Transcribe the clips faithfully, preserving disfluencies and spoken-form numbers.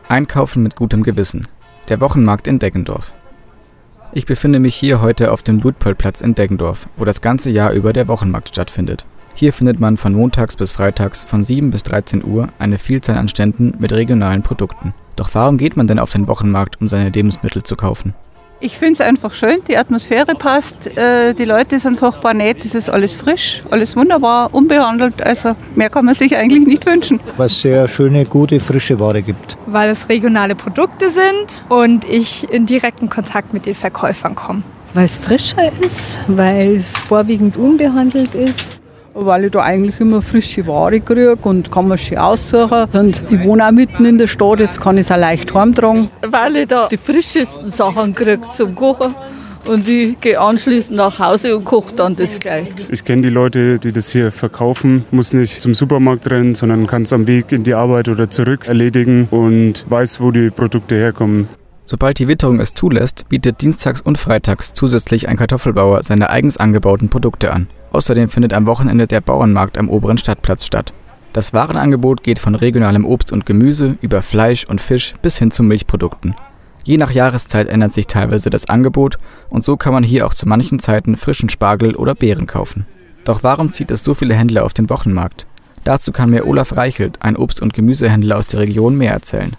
Einkaufen mit gutem Gewissen. Der Wochenmarkt in Deggendorf. Ich befinde mich hier heute auf dem Luitpoldplatz in Deggendorf, wo das ganze Jahr über der Wochenmarkt stattfindet. Hier findet man von montags bis freitags von sieben bis dreizehn Uhr eine Vielzahl an Ständen mit regionalen Produkten. Doch warum geht man denn auf den Wochenmarkt, um seine Lebensmittel zu kaufen? Ich finde es einfach schön, die Atmosphäre passt, äh, die Leute sind furchtbar nett, es ist alles frisch, alles wunderbar, unbehandelt, also mehr kann man sich eigentlich nicht wünschen. Weil es sehr schöne, gute, frische Ware gibt. Weil es regionale Produkte sind und ich in direkten Kontakt mit den Verkäufern komme. Weil es frischer ist, weil es vorwiegend unbehandelt ist. Weil ich da eigentlich immer frische Ware kriege und kann man schön aussuchen. Und ich wohne auch mitten in der Stadt, jetzt kann ich es auch leicht heimtragen. Weil ich da die frischesten Sachen kriege zum Kochen und ich gehe anschließend nach Hause und koche dann das gleich. Ich kenne die Leute, die das hier verkaufen, muss nicht zum Supermarkt rennen, sondern kann es am Weg in die Arbeit oder zurück erledigen und weiß, wo die Produkte herkommen. Sobald die Witterung es zulässt, bietet dienstags und freitags zusätzlich ein Kartoffelbauer seine eigens angebauten Produkte an. Außerdem findet am Wochenende der Bauernmarkt am oberen Stadtplatz statt. Das Warenangebot geht von regionalem Obst und Gemüse über Fleisch und Fisch bis hin zu Milchprodukten. Je nach Jahreszeit ändert sich teilweise das Angebot und so kann man hier auch zu manchen Zeiten frischen Spargel oder Beeren kaufen. Doch warum zieht es so viele Händler auf den Wochenmarkt? Dazu kann mir Olaf Reichelt, ein Obst- und Gemüsehändler aus der Region, mehr erzählen.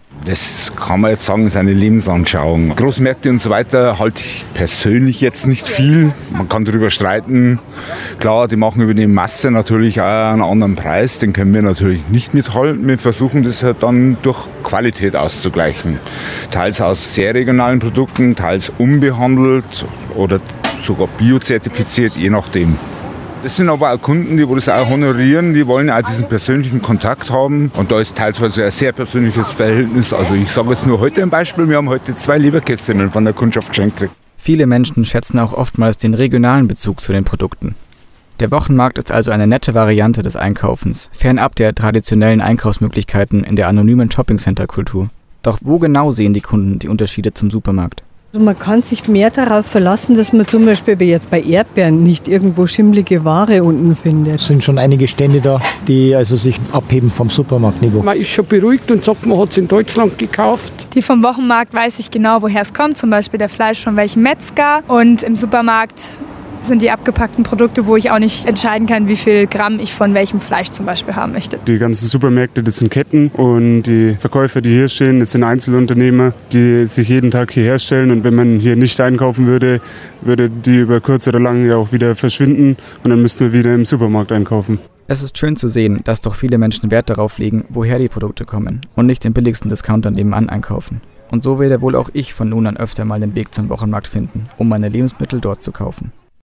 Das kann man jetzt sagen, ist eine Lebensanschauung. Großmärkte und so weiter halte ich persönlich jetzt nicht viel. Man kann darüber streiten. Klar, die machen über die Masse natürlich auch einen anderen Preis. Den können wir natürlich nicht mithalten. Wir versuchen das halt dann durch Qualität auszugleichen. Teils aus sehr regionalen Produkten, teils unbehandelt oder sogar biozertifiziert, je nachdem. Das sind aber auch Kunden, die das auch honorieren, die wollen auch diesen persönlichen Kontakt haben. Und da ist teilweise ein sehr persönliches Verhältnis. Also ich sage jetzt nur heute ein Beispiel, wir haben heute zwei Leberkässemmeln von der Kundschaft geschenkt gekriegt. Viele Menschen schätzen auch oftmals den regionalen Bezug zu den Produkten. Der Wochenmarkt ist also eine nette Variante des Einkaufens, fernab der traditionellen Einkaufsmöglichkeiten in der anonymen Shoppingcenter-Kultur. Doch wo genau sehen die Kunden die Unterschiede zum Supermarkt? Also man kann sich mehr darauf verlassen, dass man zum Beispiel jetzt bei Erdbeeren nicht irgendwo schimmlige Ware unten findet. Es sind schon einige Stände da, die also sich abheben vom Supermarktniveau. Man ist schon beruhigt und sagt, man hat es in Deutschland gekauft. Die vom Wochenmarkt weiß ich genau, woher es kommt, zum Beispiel der Fleisch von welchem Metzger. Und im Supermarkt sind die abgepackten Produkte, wo ich auch nicht entscheiden kann, wie viel Gramm ich von welchem Fleisch zum Beispiel haben möchte. Die ganzen Supermärkte, das sind Ketten und die Verkäufer, die hier stehen, das sind Einzelunternehmer, die sich jeden Tag hierher stellen. Und wenn man hier nicht einkaufen würde, würde die über kurz oder lang ja auch wieder verschwinden und dann müssten wir wieder im Supermarkt einkaufen. Es ist schön zu sehen, dass doch viele Menschen Wert darauf legen, woher die Produkte kommen und nicht den billigsten Discounter nebenan einkaufen. Und so werde wohl auch ich von nun an öfter mal den Weg zum Wochenmarkt finden, um meine Lebensmittel dort zu kaufen.